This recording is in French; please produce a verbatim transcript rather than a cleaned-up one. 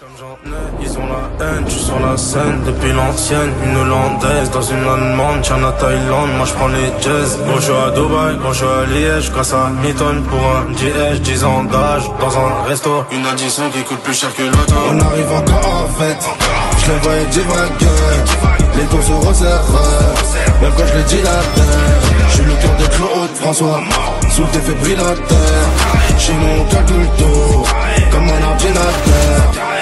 Comme j'en ai, ils ont la haine, tu sur la scène depuis l'ancienne. Une hollandaise dans une allemande, tiens la Thaïlande, moi je prends les jazz. Gros je suis à Dubaï, gros je suis à Liège, grâce à Mitton pour un D H, dix ans d'âge, dans un resto. Une addition qui coûte plus cher que l'auto. On arrive encore en fait, je les voyais divaguer, les taux se resserrent, même quand je les dis la terre. Je suis le cœur de Claude François, sous le défibrillateur. Chez nous on calcule tout, comme un ordinateur.